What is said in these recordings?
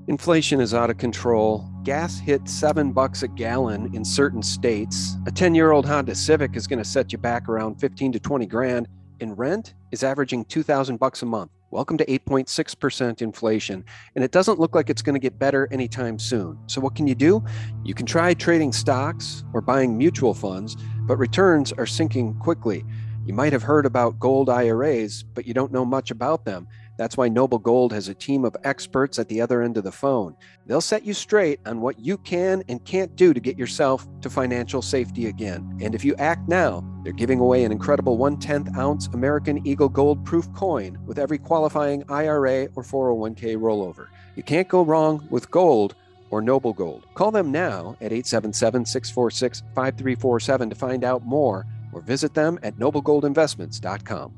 Inflation is out of control. Gas hit $7 a gallon in certain states. A 10-year-old Honda Civic is going to set you back around 15 to 20 grand, and rent is averaging $2,000 a month. Welcome to 8.6% inflation, and it doesn't look like it's going to get better anytime soon. So what can you do? You can try trading stocks or buying mutual funds, but returns are sinking quickly. You might have heard about gold IRAs, but you don't know much about them. That's why Noble Gold has a team of experts at the other end of the phone. They'll set you straight on what you can and can't do to get yourself to financial safety again. And if you act now, they're giving away an incredible 1/10 ounce American Eagle Gold Proof coin with every qualifying IRA or 401k rollover. You can't go wrong with gold or Noble Gold. Call them now at 877-646-5347 to find out more, or visit them at noblegoldinvestments.com.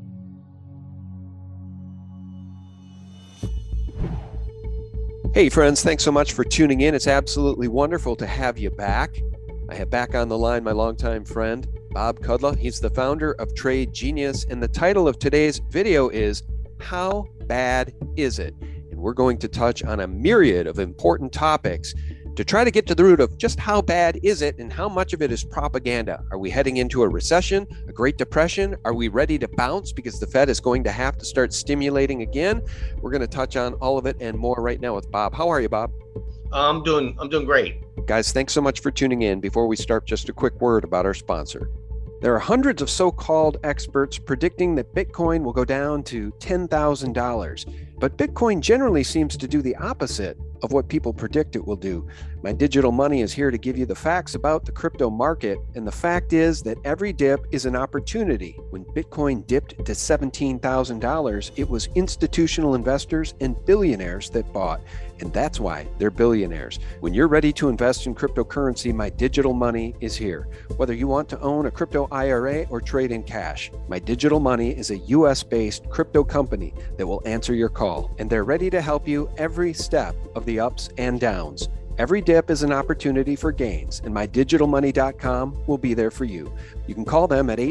Hey friends, thanks so much for tuning in. It's absolutely wonderful to have you back. I have back on the line my longtime friend, Bob Kudla. He's the founder of Trade Genius, and the title of today's video is How Bad Is It? And we're going to touch on a myriad of important topics to try to get to the root of just how bad is it and how much of it is propaganda. Are we heading into a recession, a Great Depression? Are we ready to bounce because the Fed is going to have to start stimulating again? We're going to touch on all of it and more right now with Bob. How are you, Bob? I'm doing great. Guys, thanks so much for tuning in. Before we start, just a quick word about our sponsor. There are hundreds of so-called experts predicting that Bitcoin will go down to $10,000, but Bitcoin generally seems to do the opposite of what people predict it will do. My Digital Money is here to give you the facts about the crypto market, and the fact is that every dip is an opportunity. When Bitcoin dipped to $17,000, it was institutional investors and billionaires that bought, and that's why they're billionaires. When you're ready to invest in cryptocurrency, My Digital Money is here. Whether you want to own a crypto IRA or trade in cash, My Digital Money is a US-based crypto company that will answer your call, and they're ready to help you every step of the ups and downs. Every dip is an opportunity for gains, and MyDigitalMoney.com will be there for you. You can call them at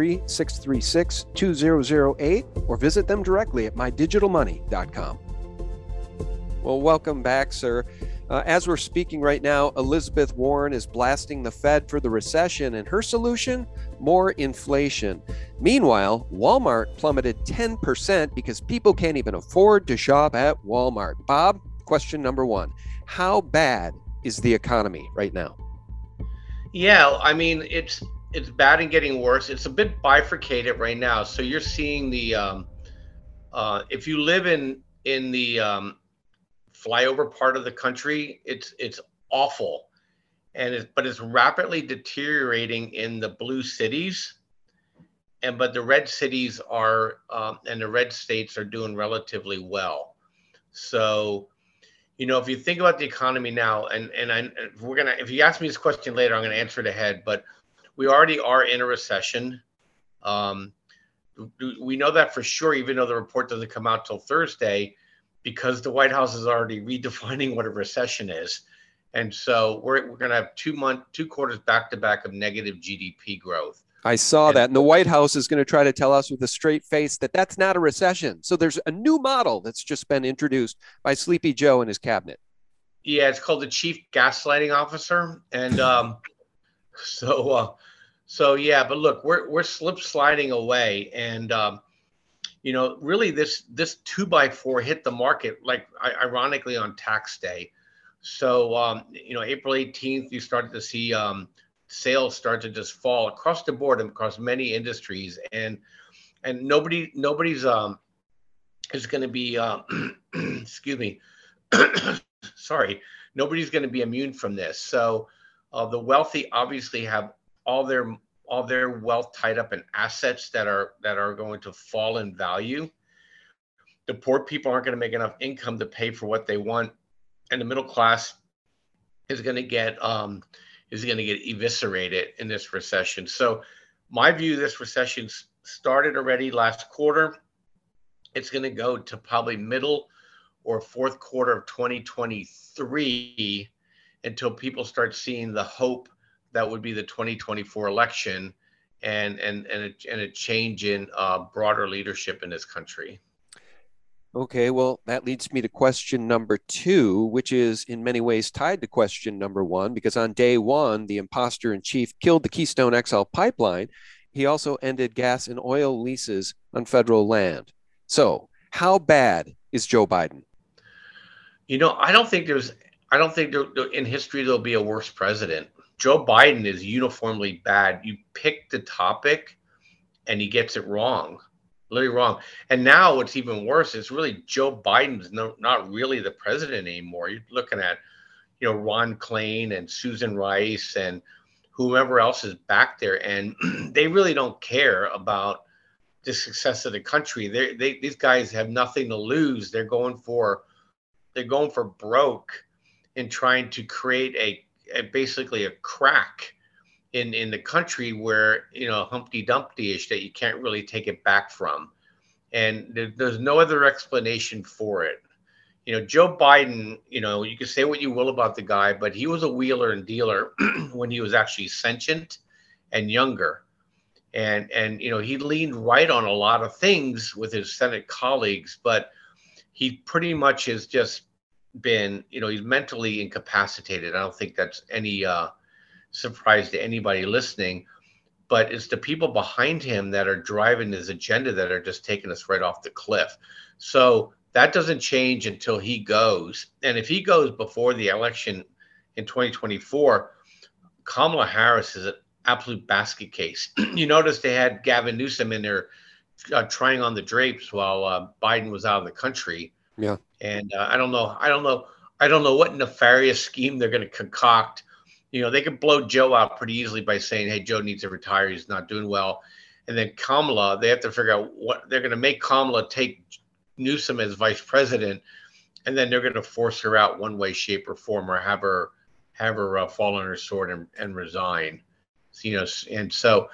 833-636-2008 or visit them directly at MyDigitalMoney.com. Well, welcome back, sir. As we're speaking right now, Elizabeth Warren is blasting the Fed for the recession, and her solution? More inflation. Meanwhile, Walmart plummeted 10% because people can't even afford to shop at Walmart. Bob, question number one. How bad is the economy right now? Yeah, I mean it's bad and getting worse. It's a bit bifurcated right now. So you're seeing the if you live in the flyover part of the country, it's awful, but it's rapidly deteriorating in the blue cities, but the red cities are and the red states are doing relatively well. So if you think about the economy now, if you ask me this question later, I'm gonna answer it ahead. But we already are in a recession. We know that for sure, even though the report doesn't come out till Thursday, because the White House is already redefining what a recession is, and so we're gonna have 2 quarters back to back of negative GDP growth. I saw that. And the White House is going to try to tell us with a straight face that that's not a recession. So there's a new model that's just been introduced by Sleepy Joe and his cabinet. Yeah, it's called the Chief Gaslighting Officer. And so yeah, but look, we're slip sliding away. And really this 2x4 hit the market, like ironically on tax day. So April 18th, you started to see sales start to just fall across the board and across many industries, and nobody's is going to be excuse me sorry, nobody's going to be immune from this. So the wealthy obviously have all their wealth tied up in assets that are going to fall in value. The poor people aren't going to make enough income to pay for what they want, and the middle class is going to get eviscerated in this recession. So my view, this recession started already last quarter. It's going to go to probably middle or fourth quarter of 2023 until people start seeing the hope that would be the 2024 election and a change in broader leadership in this country. Okay, well, that leads me to question number two, which is in many ways tied to question number one, because on day one, the imposter in chief killed the Keystone XL pipeline. He also ended gas and oil leases on federal land. So, how bad is Joe Biden? I don't think in history there'll be a worse president. Joe Biden is uniformly bad. You pick the topic and he gets it wrong, literally wrong. And now what's even worse is really Joe Biden's not really the president anymore. You're looking at, Ron Klain and Susan Rice and whomever else is back there, and they really don't care about the success of the country. These guys have nothing to lose. They're going for broke in trying to create basically a crack in the country where Humpty Dumpty-ish that you can't really take it back from, and there's no other explanation for it. Joe Biden, you can say what you will about the guy, but he was a wheeler and dealer when he was actually sentient and younger. And he leaned right on a lot of things with his Senate colleagues, but he pretty much has just been, he's mentally incapacitated. I don't think that's any surprise to anybody listening, but it's the people behind him that are driving his agenda that are just taking us right off the cliff. So that doesn't change until he goes. And if he goes before the election in 2024, Kamala Harris is an absolute basket case. You notice they had Gavin Newsom in there trying on the drapes while Biden was out of the country. Yeah. And I don't know what nefarious scheme they're going to concoct. They could blow Joe out pretty easily by saying, "Hey, Joe needs to retire. He's not doing well." And then Kamala, they have to figure out what they're going to make Kamala take Newsom as vice president, and then they're going to force her out one way, shape, or form, or have her fall on her sword and resign. And so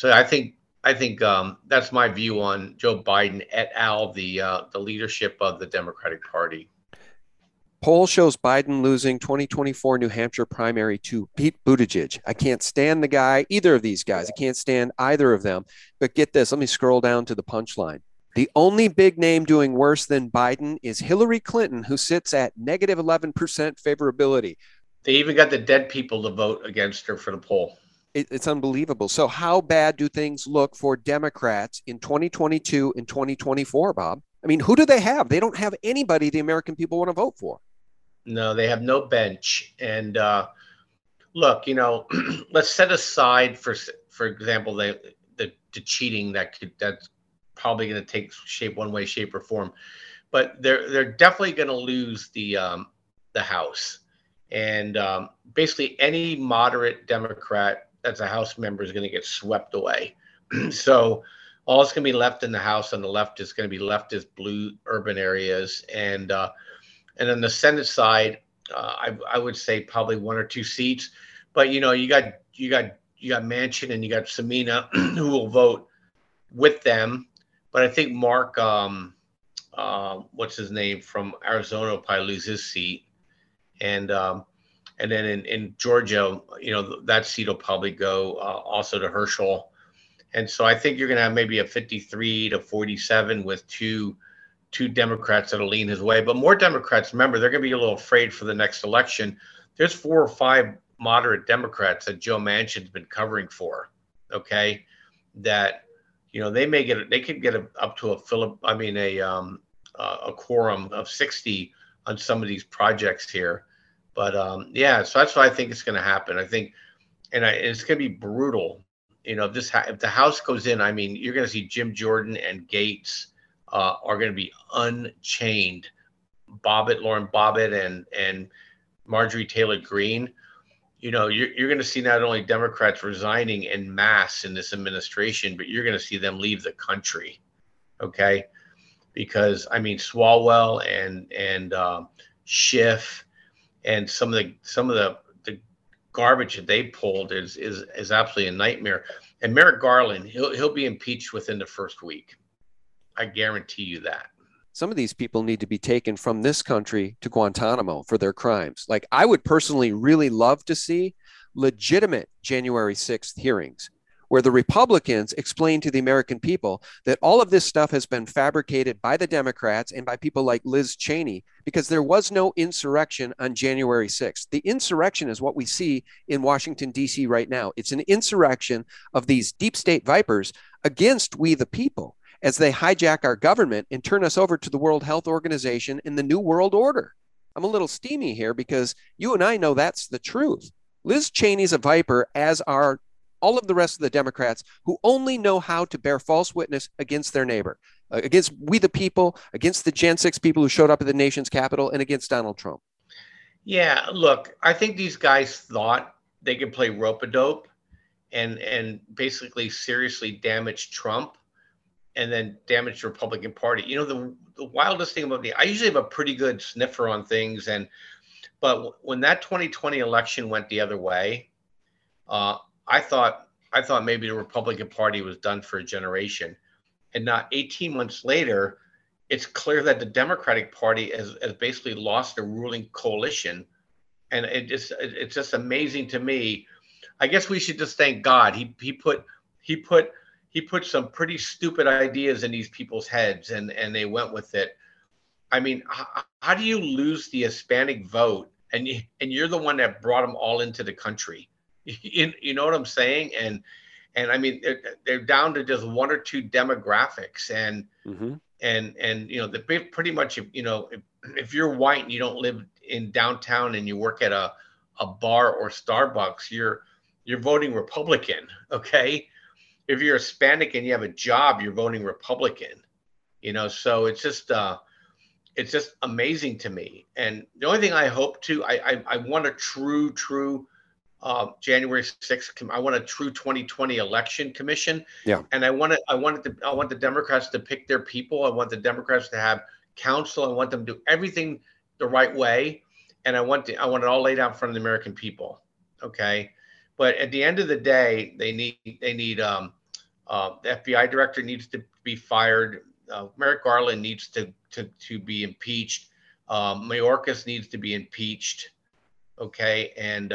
I think that's my view on Joe Biden et al. The leadership of the Democratic Party. Poll shows Biden losing 2024 New Hampshire primary to Pete Buttigieg. I can't stand the guy, either of these guys. I can't stand either of them. But get this, let me scroll down to the punchline. The only big name doing worse than Biden is Hillary Clinton, who sits at negative 11% favorability. They even got the dead people to vote against her for the poll. It's unbelievable. So how bad do things look for Democrats in 2022 and 2024, Bob? I mean, who do they have? They don't have anybody the American people want to vote for. No, they have no bench. And look, let's set aside for example, the cheating that's probably going to take shape one way, shape, or form. But they're definitely going to lose the House, and basically any moderate Democrat that's a House member is going to get swept away. So all that's going to be left in the House on the left is going to be leftist blue urban areas, and on the Senate side, I would say probably one or two seats. But you got Manchin and you got Samina who will vote with them. But I think Mark, what's his name from Arizona, will probably lose his seat, and then in Georgia, that seat will probably go also to Herschel. And so I think you're going to have maybe a 53 to 47 with two Democrats that'll lean his way. But more Democrats, remember, they're going to be a little afraid for the next election. There's 4 or 5 moderate Democrats that Joe Manchin's been covering for, okay, that they could get up to a quorum of 60 on some of these projects here. But so that's what I think is going to happen. I think, it's going to be brutal. If the House goes in, I mean, you're going to see Jim Jordan and Gates are going to be unchained. Lauren Bobbitt and Marjorie Taylor Greene. You're going to see not only Democrats resigning en masse in this administration, but you're going to see them leave the country. Okay, because I mean Swalwell and Schiff and some of the garbage that they pulled is absolutely a nightmare. And Merrick Garland, he'll be impeached within the first week. I guarantee you that. Some of these people need to be taken from this country to Guantanamo for their crimes. Like, I would personally really love to see legitimate January 6th hearings where the Republicans explain to the American people that all of this stuff has been fabricated by the Democrats and by people like Liz Cheney, because there was no insurrection on January 6th. The insurrection is what we see in Washington, D.C. right now. It's an insurrection of these deep state vipers against we the people as they hijack our government and turn us over to the World Health Organization and the New World Order. I'm a little steamy here because you and I know that's the truth. Liz Cheney's a viper, as are all of the rest of the Democrats who only know how to bear false witness against their neighbor, against we the people, against the Gen 6 people who showed up at the nation's capital, and against Donald Trump. Yeah, look, I think these guys thought they could play rope-a-dope and basically seriously damage Trump and then damage the Republican Party. You know, the wildest thing about me, I usually have a pretty good sniffer on things, but when that 2020 election went the other way, I thought maybe the Republican Party was done for a generation, and not 18 months later, it's clear that the Democratic Party has basically lost a ruling coalition, and it's just amazing to me. I guess we should just thank God. He put some pretty stupid ideas in these people's heads, and they went with it. I mean, how do you lose the Hispanic vote, and you're the one that brought them all into the country? You know what I'm saying? And I mean, they're down to just one or two demographics, and you know, the pretty much, if you're white and you don't live in downtown and you work at a bar or Starbucks, you're voting Republican. Okay, if you're Hispanic and you have a job, you're voting Republican. You know, so it's just amazing to me. And the only thing I hope to, I want a true January 6th. I want a true 2020 election commission. Yeah. And I want the Democrats to pick their people. I want the Democrats to have counsel. I want them to do everything the right way. And I want it all laid out in front of the American people. Okay. But at the end of the day, they need the FBI director needs to be fired. Merrick Garland needs to be impeached. Mayorkas needs to be impeached. Okay. And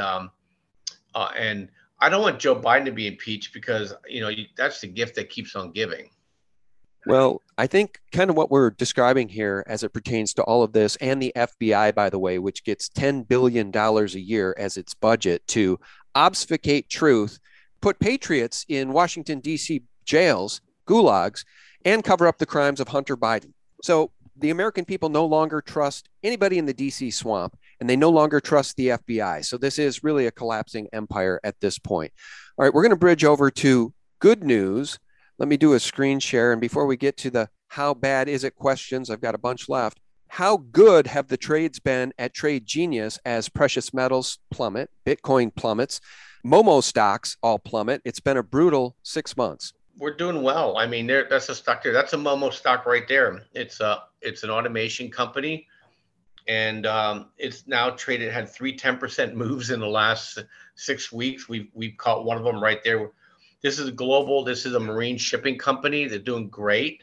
I don't want Joe Biden to be impeached because, that's the gift that keeps on giving. Well, I think kind of what we're describing here as it pertains to all of this, and the FBI, by the way, which gets $10 billion a year as its budget to obfuscate truth, put patriots in Washington, D.C. jails, gulags, and cover up the crimes of Hunter Biden. So the American people no longer trust anybody in the D.C. swamp, and they no longer trust the FBI. So this is really a collapsing empire at this point. All right, we're going to bridge over to good news. Let me do a screen share. And before we get to the how bad is it questions, I've got a bunch left. How good have the trades been at Trade Genius as precious metals plummet, Bitcoin plummets, Momo stocks all plummet? It's been a brutal 6 months. We're doing well. I mean, that's a stock there. That's a Momo stock right there. It's an automation company, and it's now traded. Had 10% moves in the last 6 weeks. We've caught one of them right there. This is global. This is a marine shipping company. They're doing great.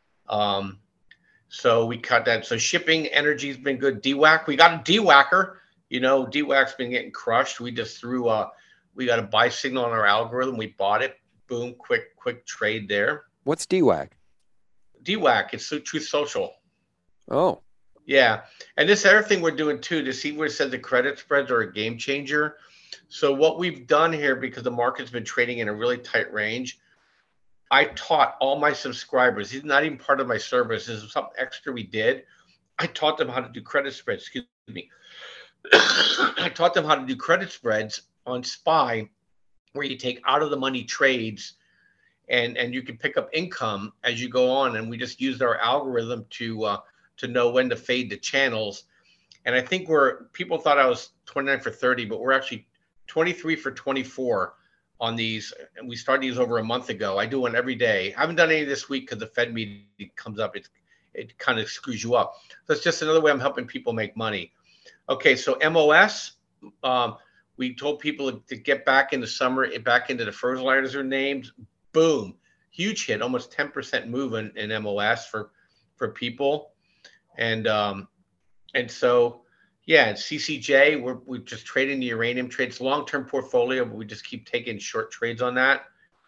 So we cut that. So shipping energy has been good. DWAC, we got a DWACer. DWAC's been getting crushed. We just we got a buy signal on our algorithm. We bought it. Boom, quick trade there. What's DWAC? DWAC, it's Truth Social. Oh. Yeah. And this other thing we're doing too, to see where it says the credit spreads are a game changer. So what we've done here, because the market's been trading in a really tight range, I taught all my subscribers, he's not even part of my service, this is something extra we did. I taught them how to do credit spreads, excuse me. I taught them how to do credit spreads on SPY, where you take out of the money trades and you can pick up income as you go on. And we just used our algorithm to know when to fade the channels. And I think people thought I was 29 for 30, but we're actually 23 for 24 on these. And we started these over a month ago. I do one every day. I haven't done any this week because the Fed meeting comes up. It kind of screws you up. So it's just another way I'm helping people make money. Okay, so MOS, we told people to get back in the summer, back into the fertilizer names. Boom, huge hit, almost 10% move in MOS for people. And so, yeah, CCJ, we're just trading the uranium trades, long-term portfolio, but we just keep taking short trades on that.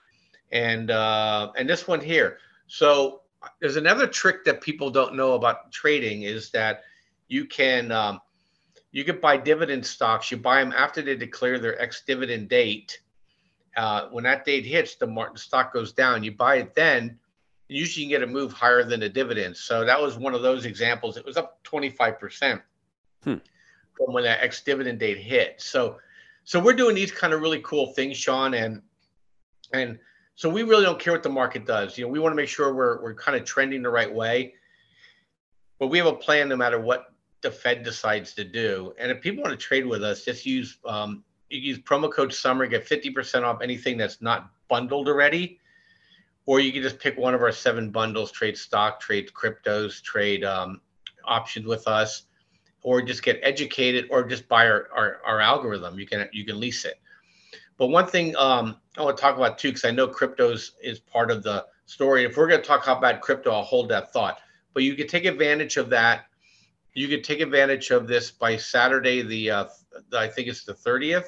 and this one here. So there's another trick that people don't know about trading is that you can you can buy dividend stocks. You buy them after they declare their ex-dividend date. When that date hits, the stock goes down. You buy it then. Usually, you can get a move higher than the dividend. So that was one of those examples. It was up 25% from when that ex-dividend date hit. So we're doing these kind of really cool things, Sean, and so we really don't care what the market does. We want to make sure we're kind of trending the right way, but we have a plan no matter what the Fed decides to do. And if people want to trade with us, just use you use promo code SUMMER, get 50% off anything that's not bundled already, or you can just pick one of our 7 bundles, trade stock, trade cryptos, trade options with us, or just get educated, or just buy our algorithm. You can lease it. But one thing I want to talk about too, because I know cryptos is part of the story. If we're going to talk about crypto, I'll hold that thought. But you can take advantage of that. You could take advantage of this by Saturday, I think it's the 30th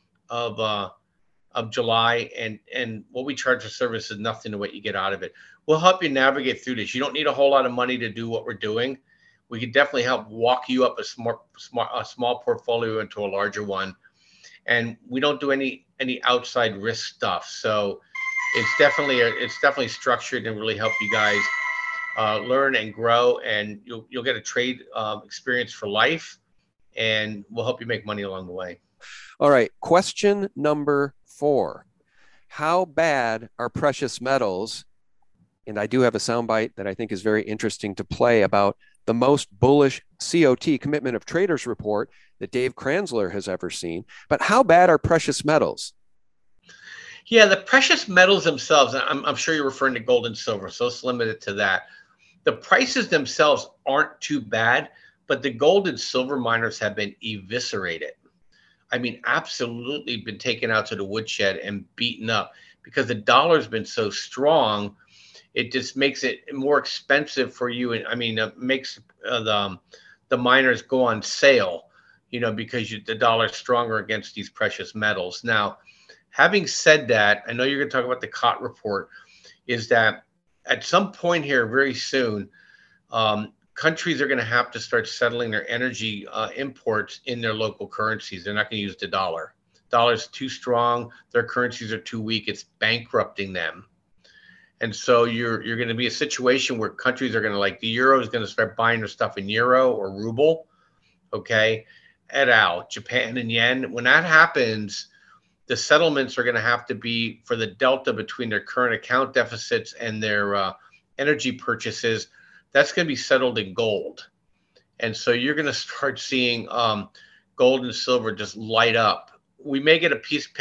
of July, and what we charge for service is nothing to what you get out of it. We'll help you navigate through this. You don't need a whole lot of money to do what we're doing. We can definitely help walk you up a small portfolio into a larger one, and we don't do any outside risk stuff. So it's definitely structured and really help you guys learn and grow, and you'll get a trade experience for life, and we'll help you make money along the way. All right. Question number 4. How bad are precious metals? And I do have a soundbite that I think is very interesting to play about the most bullish COT, Commitment of Traders report, that Dave Kranzler has ever seen. But how bad are precious metals? Yeah, the precious metals themselves, I'm sure you're referring to gold and silver, so let's limit it to that. The prices themselves aren't too bad, but the gold and silver miners have been eviscerated. I mean, absolutely been taken out to the woodshed and beaten up because the dollar's been so strong. It just makes it more expensive for you. And I mean, it makes the miners go on sale, because the dollar's stronger against these precious metals. Now, having said that, I know you're going to talk about the COT report, is that at some point here very soon, countries are going to have to start settling their energy imports in their local currencies. They're not going to use the dollar. Dollar's too strong. Their currencies are too weak. It's bankrupting them. And so you're going to be a situation where countries are going to, like, the euro is going to start buying their stuff in euro or ruble, okay, et al., Japan and yen. When that happens, the settlements are going to have to be for the delta between their current account deficits and their energy purchases. That's going to be settled in gold. And so you're going to start seeing gold and silver just light up. We may get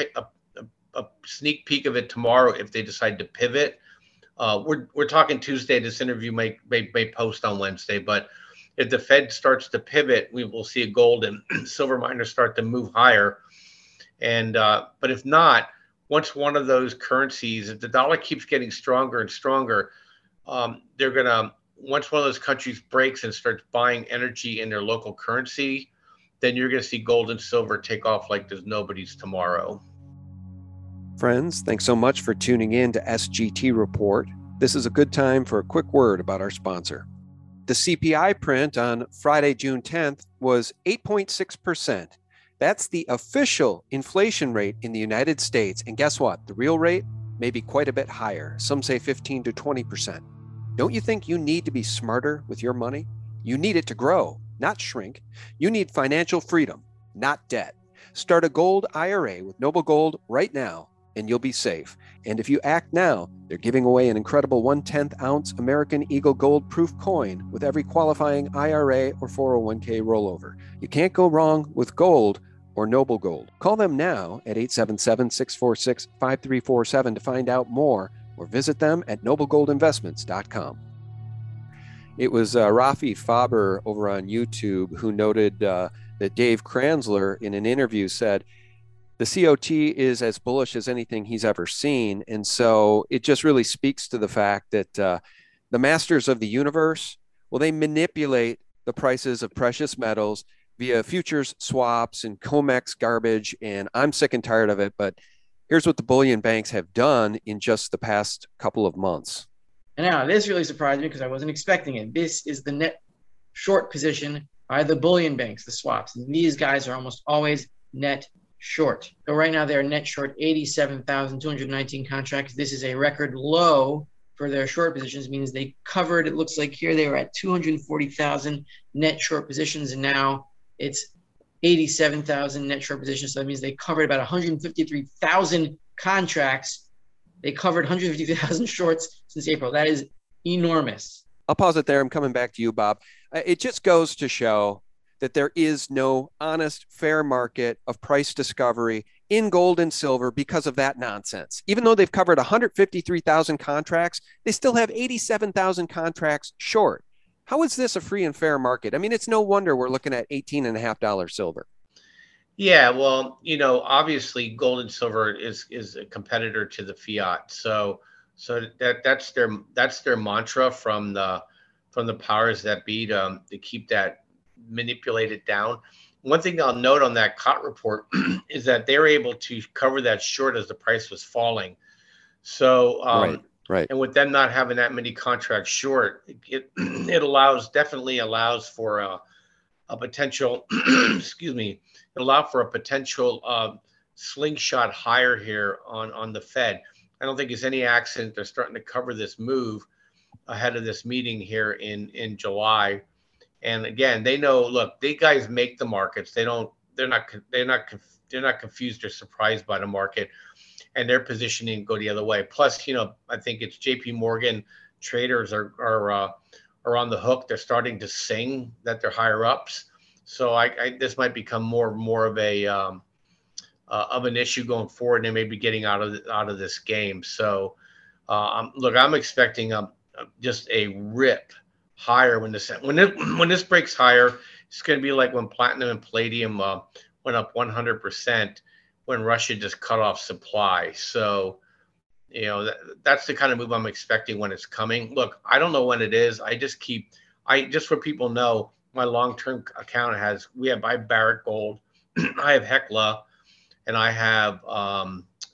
a sneak peek of it tomorrow if they decide to pivot. We're talking Tuesday. This interview may post on Wednesday. But if the Fed starts to pivot, we will see a gold and silver miners start to move higher. And but if not, once one of those currencies, if the dollar keeps getting stronger and stronger, they're going to, once one of those countries breaks and starts buying energy in their local currency, then you're going to see gold and silver take off like there's nobody's tomorrow. Friends, thanks so much for tuning in to SGT Report. This is a good time for a quick word about our sponsor. The CPI print on Friday, June 10th was 8.6%. That's the official inflation rate in the United States. And guess what? The real rate may be quite a bit higher. Some say 15 to 20%. Don't you think you need to be smarter with your money? You need it to grow, not shrink. You need financial freedom, not debt. Start a gold IRA with Noble Gold right now, and you'll be safe. And if you act now, they're giving away an incredible 1/10 ounce American Eagle Gold Proof coin with every qualifying IRA or 401k rollover. You can't go wrong with gold or Noble Gold. Call them now at 877-646-5347 to find out more, or visit them at noblegoldinvestments.com. It was Rafi Faber over on YouTube who noted that Dave Kranzler in an interview said, the COT is as bullish as anything he's ever seen. And so it just really speaks to the fact that the masters of the universe, well, they manipulate the prices of precious metals via futures swaps and COMEX garbage. And I'm sick and tired of it, but Here's what the bullion banks have done in just the past couple of months. And now this really surprised me because I wasn't expecting it. This is the net short position by the bullion banks, the swaps. And these guys are almost always net short. So right now they're net short 87,219 contracts. This is a record low for their short positions, means they covered, it looks like here they were at 240,000 net short positions, and now it's 87,000 net short positions. So that means they covered about 153,000 contracts. They covered 150,000 shorts since April. That is enormous. I'll pause it there. I'm coming back to you, Bob. It just goes to show that there is no honest, fair market of price discovery in gold and silver because of that nonsense. Even though they've covered 153,000 contracts, they still have 87,000 contracts short. How is this a free and fair market? I mean, it's no wonder we're looking at $18.50 silver. Yeah, well, obviously gold and silver is a competitor to the fiat. So that's their mantra from the powers that be to keep that manipulated down. One thing I'll note on that COT report is that they're able to cover that short as the price was falling. So right. And with them not having that many contracts short, it definitely allows for a potential excuse me, it allowed for a potential slingshot higher here on the Fed. I don't think it's any accident they're starting to cover this move ahead of this meeting here in July. And again, they know, look, they guys make the markets. They're not confused or surprised by the market, and their positioning go the other way. Plus, I think it's JP Morgan traders are on the hook. They're starting to sing that they're higher ups. So this might become more of an issue going forward, and they may be getting out of this game. So look, I'm expecting just a rip higher when this breaks higher. It's going to be like when platinum and palladium went up 100% when Russia just cut off supply. So that's the kind of move I'm expecting when it's coming. Look, I don't know when it is. Just so people know, my long-term account I have Barrick Gold, I have Hecla, and I have I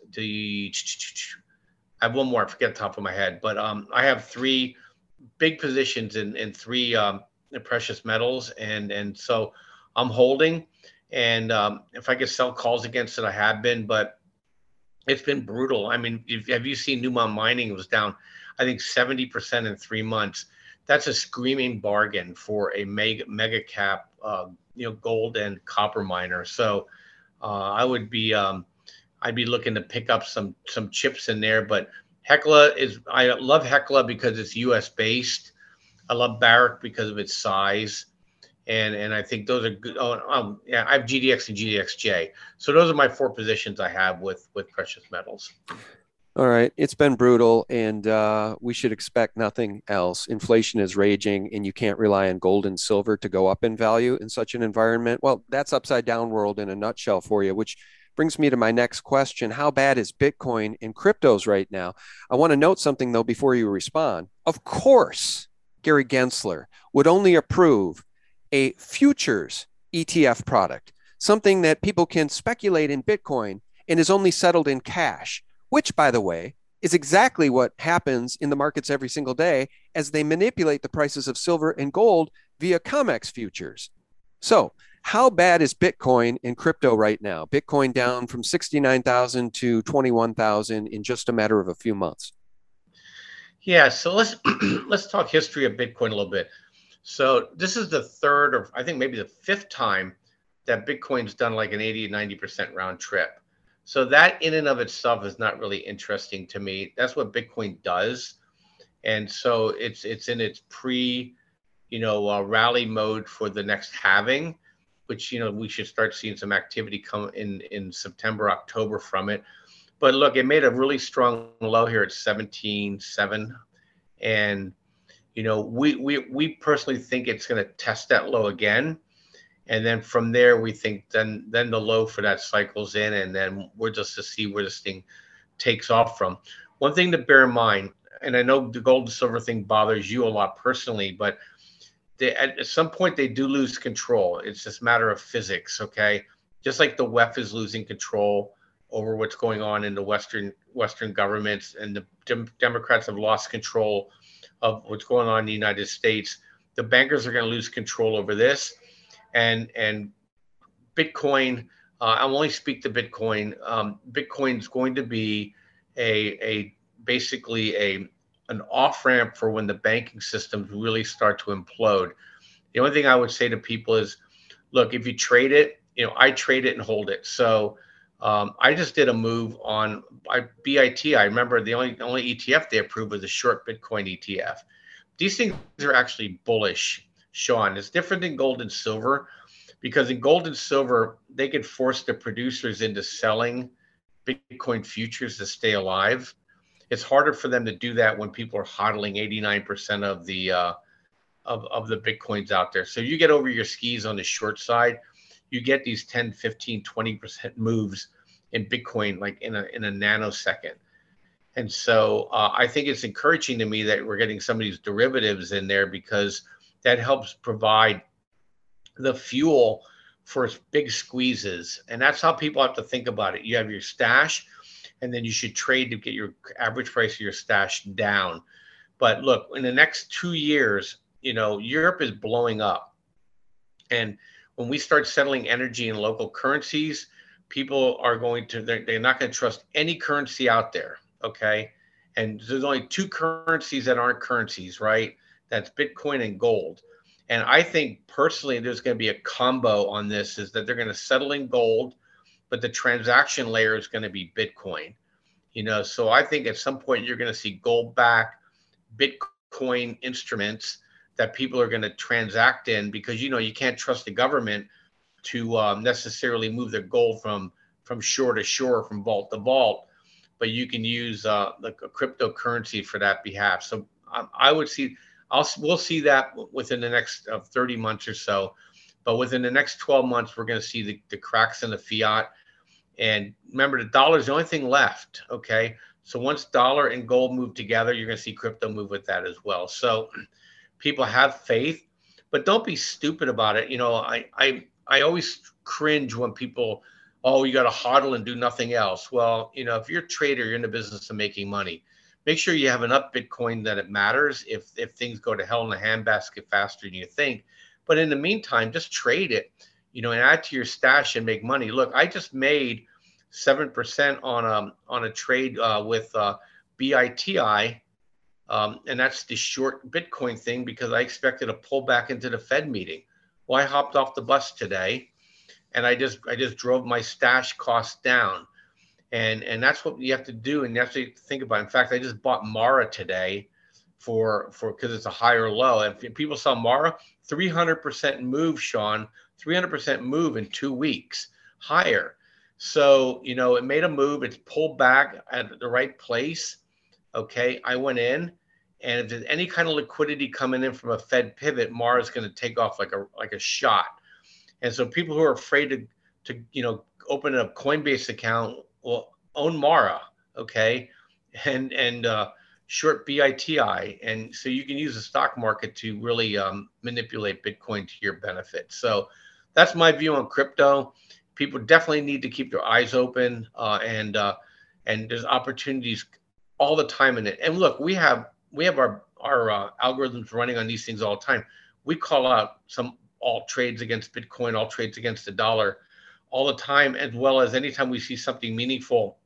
have one more. I forget the top of my head, but I have three big positions in three precious metals, and so I'm holding. And if I could sell calls against it, I have been, but it's been brutal. I mean, have you seen Newmont Mining? It was down, I think, 70% in 3 months. That's a screaming bargain for a mega cap, gold and copper miner. So I'd be looking to pick up some chips in there. But I love Hecla because it's U.S. based. I love Barrick because of its size. And I think those are good. Yeah, I have GDX and GDXJ. So those are my 4 positions I have with precious metals. All right. It's been brutal, and we should expect nothing else. Inflation is raging, and you can't rely on gold and silver to go up in value in such an environment. Well, that's upside down world in a nutshell for you, which brings me to my next question. How bad is Bitcoin in cryptos right now? I want to note something, though, before you respond. Of course, Gary Gensler would only approve a futures ETF product, something that people can speculate in Bitcoin and is only settled in cash, which, by the way, is exactly what happens in the markets every single day as they manipulate the prices of silver and gold via COMEX futures. So how bad is Bitcoin in crypto right now? Bitcoin down from 69,000 to 21,000 in just a matter of a few months. Yeah, so let's talk history of Bitcoin a little bit. So this is the third, or I think maybe the 5th time that Bitcoin's done like an 80 to 90% round trip. So that in and of itself is not really interesting to me. That's what Bitcoin does. And so it's in its rally mode for the next halving, which, we should start seeing some activity come in September, October from it. But look, it made a really strong low here at 17.7. And, we personally think it's going to test that low again. And then from there, we think then the low for that cycles in, and then we're just to see where this thing takes off from. One thing to bear in mind, and I know the gold and silver thing bothers you a lot personally, but at some point they do lose control. It's just a matter of physics, okay? Just like the WEF is losing control, over what's going on in the Western governments, and the Democrats have lost control of what's going on in the United States. The bankers are going to lose control over this, and Bitcoin. I'll only speak to Bitcoin. Bitcoin is going to be a basically an off ramp for when the banking systems really start to implode. The only thing I would say to people is, look, if you trade it, I trade it and hold it. So I just did a move on BIT. I remember the only ETF they approved was a short Bitcoin ETF. These things are actually bullish, Sean. It's different than gold and silver, because in gold and silver, they could force the producers into selling Bitcoin futures to stay alive. It's harder for them to do that when people are hodling 89% of the Bitcoins out there. So you get over your skis on the short side, you get these 10, 15, 20% moves in Bitcoin like in a nanosecond. And so I think it's encouraging to me that we're getting some of these derivatives in there, because that helps provide the fuel for big squeezes. And that's how people have to think about it. You have your stash, and then you should trade to get your average price of your stash down. But look, in the next 2 years, Europe is blowing up. And when we start settling energy in local currencies, people are they're not going to trust any currency out there. Okay. And there's only two currencies that aren't currencies, right? That's Bitcoin and gold. And I think personally, there's going to be a combo on this, is that they're going to settle in gold, but the transaction layer is going to be Bitcoin. So I think at some point you're going to see gold-backed Bitcoin instruments that people are going to transact in, because you can't trust the government to necessarily move their gold from shore to shore, from vault to vault, but you can use like a cryptocurrency for that behalf. So I would see, we'll see that within the next 30 months or so, but within the next 12 months, we're going to see the cracks in the fiat. And remember, the dollar is the only thing left. Okay, so once dollar and gold move together, you're going to see crypto move with that as well. So people have faith, but don't be stupid about it. I always cringe when people, oh, you got to hodl and do nothing else. Well, if you're a trader, you're in the business of making money. Make sure you have enough Bitcoin that it matters if things go to hell in a handbasket faster than you think. But in the meantime, just trade it, and add to your stash and make money. Look, I just made 7% on a trade with BITI. And that's the short Bitcoin thing, because I expected a pull back into the Fed meeting. Well, I hopped off the bus today, and I just drove my stash costs down, and that's what you have to do, and you have to think about. In fact, I just bought Mara today for because it's a higher low. And if people saw Mara, 300% move, Sean, 300% move in 2 weeks higher. So it made a move. It's pulled back at the right place. Okay, I went in, and if there's any kind of liquidity coming in from a Fed pivot, Mara is going to take off like a shot. And so people who are afraid to open a Coinbase account will own Mara, okay, and short BITI, and so you can use the stock market to really manipulate Bitcoin to your benefit. So that's my view on crypto. People definitely need to keep their eyes open, and there's opportunities all the time in it. And look, we have our algorithms running on these things all the time. We call out some alt trades against Bitcoin, alt trades against the dollar all the time, as well as anytime we see something meaningful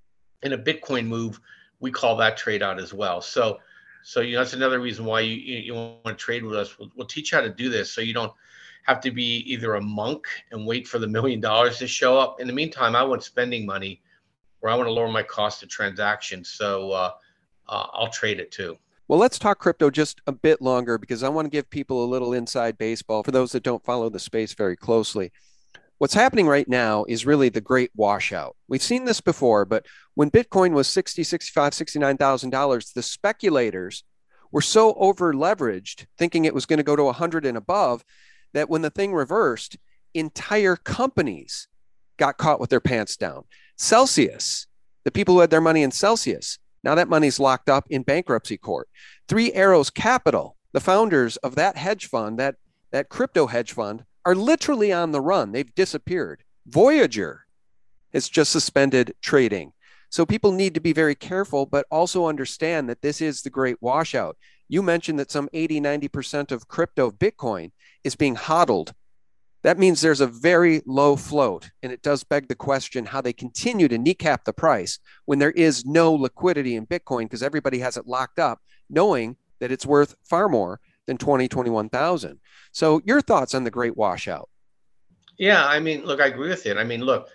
in a Bitcoin move, we call that trade out as well. So that's another reason why you want to trade with us. We'll teach you how to do this, so you don't have to be either a monk and wait for the $1 million to show up. In the meantime, I want spending money, where I want to lower my cost of transaction. So I'll trade it too. Well, let's talk crypto just a bit longer, because I want to give people a little inside baseball for those that don't follow the space very closely. What's happening right now is really the great washout. We've seen this before, but when Bitcoin was $60,000, $65,000, $69,000, the speculators were so over leveraged, thinking it was going to go to 100 and above, that when the thing reversed, entire companies got caught with their pants down. Celsius, the people who had their money in Celsius, now that money's locked up in bankruptcy court. Three Arrows Capital, the founders of that hedge fund, that crypto hedge fund, are literally on the run. They've disappeared. Voyager, It's just suspended trading. So people need to be very careful, but also understand that this is the great washout. You mentioned that some 80, 90% of crypto Bitcoin is being hodled. That means there's a very low float. And it does beg the question how they continue to kneecap the price when there is no liquidity in Bitcoin because everybody has it locked up, knowing that it's worth far more than 20, 21,000. So your thoughts on the great washout? Yeah, I mean, look, I agree with it. I mean, look,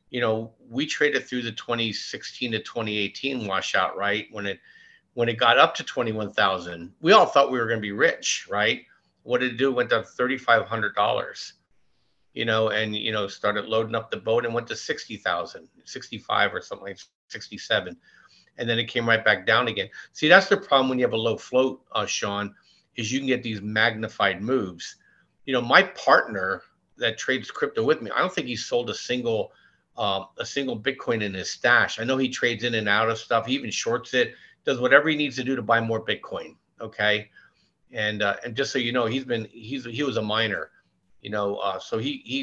we traded through the 2016 to 2018 washout, right? When it got up to 21,000, we all thought we were going to be rich, right? What did it do? It went to $3,500, and started loading up the boat and went to 60,000, 65 or something like 67, and then it came right back down again. See, that's the problem when you have a low float, Sean, is you can get these magnified moves. My partner that trades crypto with me, I don't think he sold a single Bitcoin in his stash. I know he trades in and out of stuff. He even shorts it, does whatever he needs to do to buy more Bitcoin. Okay. And just so you know, he was a miner, so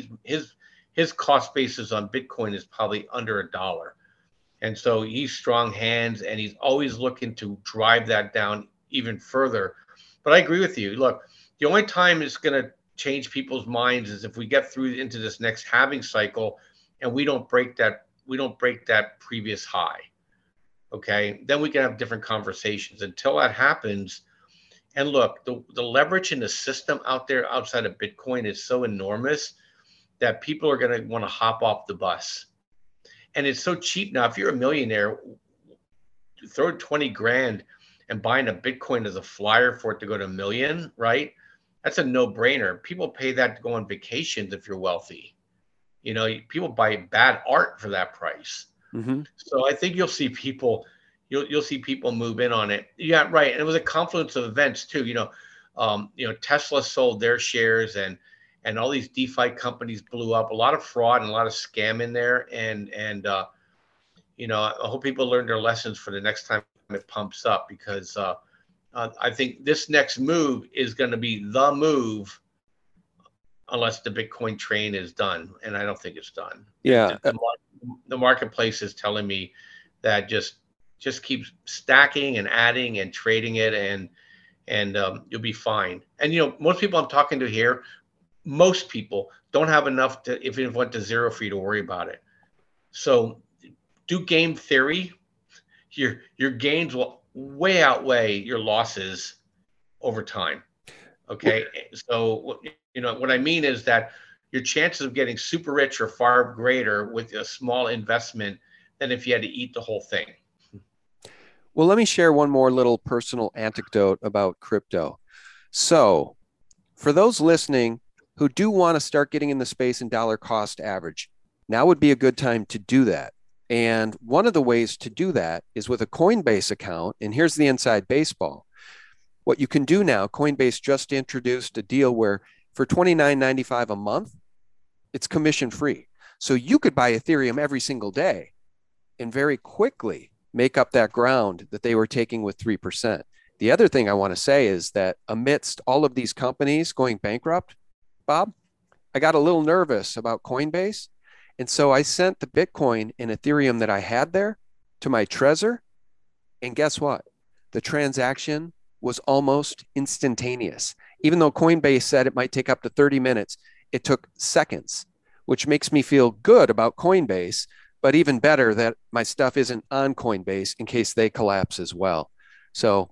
his cost basis on Bitcoin is probably under $1. And so he's strong hands and he's always looking to drive that down even further. But I agree with you. Look, the only time it's going to change people's minds is if we get through into this next halving cycle and we don't break that previous high. Okay, then we can have different conversations. Until that happens, and look, the leverage in the system out there outside of Bitcoin is so enormous that people are going to want to hop off the bus. And it's so cheap now. If you're a millionaire, throw 20 grand and buying a Bitcoin as a flyer for it to go to a million, right? That's a no-brainer. People pay that to go on vacations if you're wealthy. People buy bad art for that price. Mm-hmm. So I think you'll see people move in on it. Yeah, right. And it was a confluence of events too. Tesla sold their shares and all these DeFi companies blew up. A lot of fraud and a lot of scam in there. And I hope people learn their lessons for the next time it pumps up because I think this next move is going to be the move unless the Bitcoin train is done. And I don't think it's done. Yeah. The marketplace is telling me that just keep stacking and adding and trading it and you'll be fine. And, most people I'm talking to here, most people don't have enough to, if it went to zero for you to worry about it. So do game theory. Your gains will way outweigh your losses over time. Okay. So, what I mean is that your chances of getting super rich are far greater with a small investment than if you had to eat the whole thing. Well, let me share one more little personal anecdote about crypto. So for those listening who do want to start getting in the space and dollar cost average, now would be a good time to do that. And one of the ways to do that is with a Coinbase account. And here's the inside baseball. What you can do now, Coinbase just introduced a deal where for $29.95 a month, it's commission free. So you could buy Ethereum every single day and very quickly make up that ground that they were taking with 3%. The other thing I want to say is that amidst all of these companies going bankrupt, Bob, I got a little nervous about Coinbase. And so I sent the Bitcoin and Ethereum that I had there to my Trezor. And guess what? The transaction was almost instantaneous. Even though Coinbase said it might take up to 30 minutes, it took seconds, which makes me feel good about Coinbase, but even better that my stuff isn't on Coinbase in case they collapse as well. So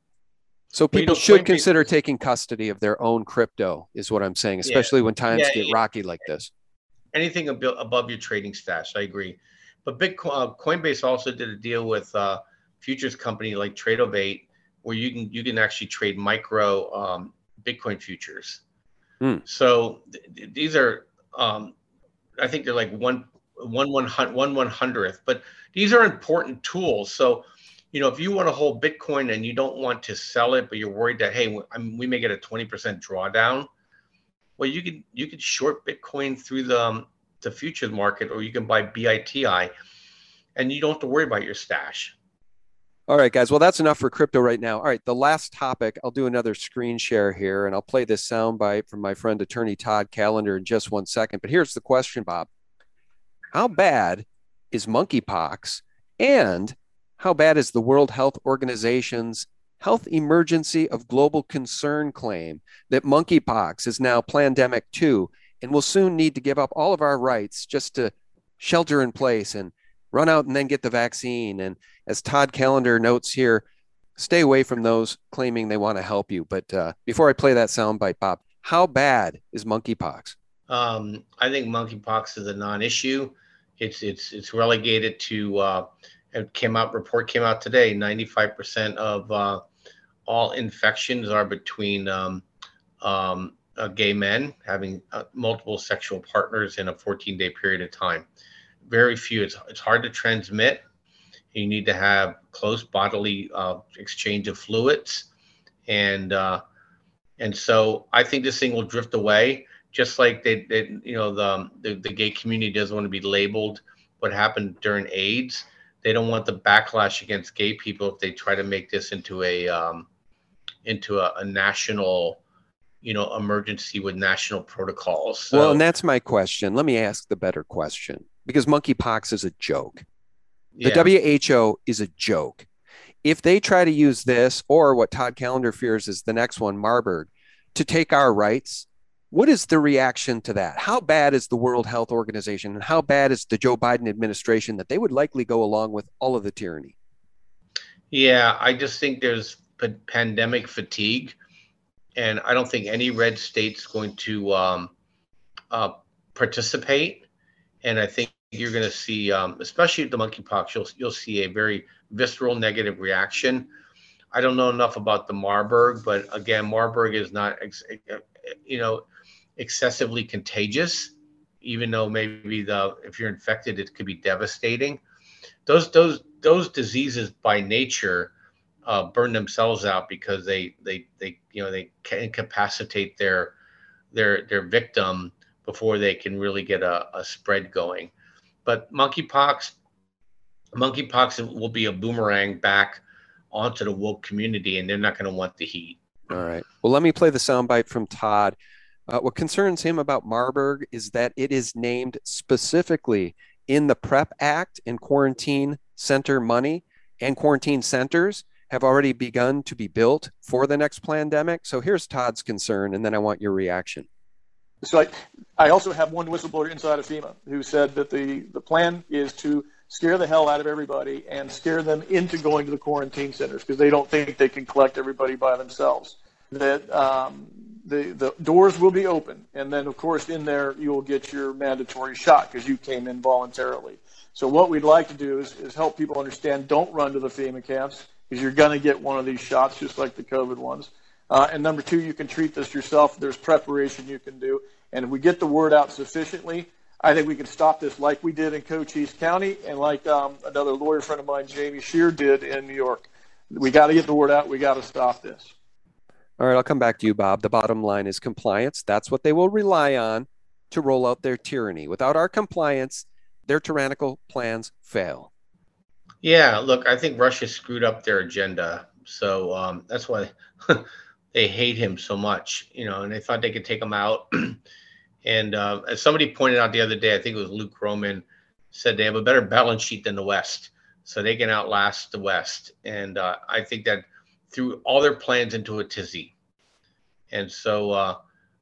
people should consider taking custody of their own crypto is what I'm saying, especially when times get rocky like this. Anything above your trading stash, I agree. But Coinbase also did a deal with futures company like Tradeovate, where you can actually trade micro Bitcoin futures. So these are I think they're like one one hundredth, but these are important tools. So if you want to hold Bitcoin and you don't want to sell it, but you're worried that hey, we may get a 20% drawdown, well, you could short Bitcoin through the futures market, or you can buy BITI, and you don't have to worry about your stash. All right, guys. Well, that's enough for crypto right now. All right, the last topic, I'll do another screen share here, and I'll play this soundbite from my friend, attorney Todd Callender, in just 1 second. But here's the question, Bob. How bad is monkeypox? And how bad is the World Health Organization's health emergency of global concern claim that monkeypox is now pandemic 2 and will soon need to give up all of our rights just to shelter in place and run out and then get the vaccine? And as Todd Callender notes here, stay away from those claiming they want to help you. But before I play that soundbite, Bob, how bad is monkeypox? I think monkeypox is a non-issue. It's relegated to. Report came out today. 95% of all infections are between gay men having multiple sexual partners in a 14-day period of time. Very few. It's hard to transmit. You need to have close bodily exchange of fluids, and so I think this thing will drift away. Just like the gay community doesn't want to be labeled what happened during AIDS. They don't want the backlash against gay people if they try to make this into a national, emergency with national protocols. So, well, and that's my question. Let me ask the better question, because monkeypox is a joke. The WHO is a joke. If they try to use this, or what Todd Callender fears is the next one, Marburg, to take our rights, what is the reaction to that? How bad is the World Health Organization, and how bad is the Joe Biden administration that they would likely go along with all of the tyranny? Yeah, I just think there's pandemic fatigue, and I don't think any red state's going to participate. And I think you're going to see, especially the monkeypox, you'll see a very visceral negative reaction. I don't know enough about the Marburg, but again, Marburg is not, excessively contagious, even though maybe if you're infected, it could be devastating. Those diseases by nature burn themselves out because they can incapacitate their victim before they can really get a spread going. But monkeypox will be a boomerang back onto the woke community, and they're not going to want the heat. All right. Well, let me play the soundbite from Todd. What concerns him about Marburg is that it is named specifically in the PrEP Act, and quarantine center money and quarantine centers have already begun to be built for the next pandemic. So here's Todd's concern, and then I want your reaction. So I also have one whistleblower inside of FEMA who said that the plan is to scare the hell out of everybody and scare them into going to the quarantine centers because they don't think they can collect everybody by themselves. That the doors will be open, and then of course in there you will get your mandatory shot because you came in voluntarily. So what we'd like to do is help people understand, don't run to the FEMA camps because you're going to get one of these shots just like the COVID ones. And number two, you can treat this yourself. There's preparation you can do. And if we get the word out sufficiently, I think we can stop this like we did in Cochise County and like another lawyer friend of mine, Jamie Shear, did in New York. We got to get the word out. We got to stop this. All right, I'll come back to you, Bob. The bottom line is compliance. That's what they will rely on to roll out their tyranny. Without our compliance, their tyrannical plans fail. Yeah, look, I think Russia screwed up their agenda. So that's why they hate him so much, and they thought they could take him out. And as somebody pointed out the other day, I think it was Luke Roman, said they have a better balance sheet than the West. So they can outlast the West. And I think that threw all their plans into a tizzy. And so,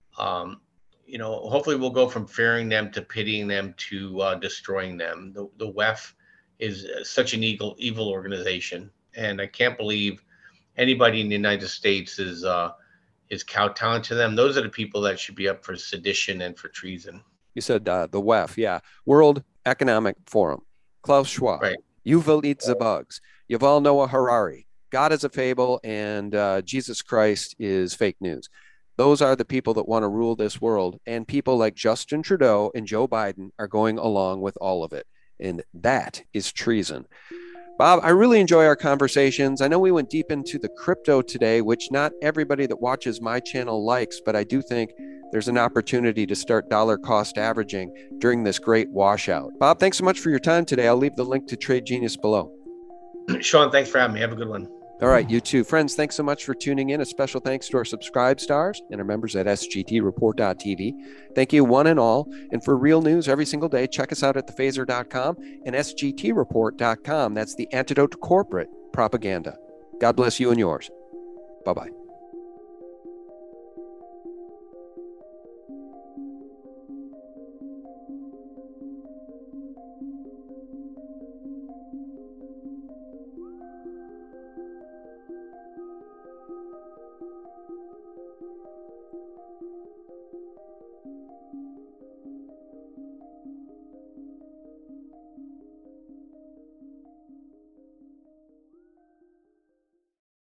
hopefully we'll go from fearing them to pitying them to destroying them. The WEF is such an evil organization. And I can't believe anybody in the United States is kowtowing to them. Those are the people that should be up for sedition and for treason. You said the WEF, yeah. World Economic Forum. Klaus Schwab. Right. Yuval Bugs. Yuval Noah Harari. God is a fable, and Jesus Christ is fake news. Those are the people that want to rule this world, and people like Justin Trudeau and Joe Biden are going along with all of it, and that is treason. Bob, I really enjoy our conversations. I know we went deep into the crypto today, which not everybody that watches my channel likes, but I do think there's an opportunity to start dollar cost averaging during this great washout. Bob, thanks so much for your time today. I'll leave the link to Trade Genius below. Sean, thanks for having me. Have a good one. All right, you too. Friends, thanks so much for tuning in. A special thanks to our subscribe stars and our members at sgtreport.tv. Thank you, one and all. And for real news every single day, check us out at thephaser.com and sgtreport.com. That's the antidote to corporate propaganda. God bless you and yours. Bye-bye.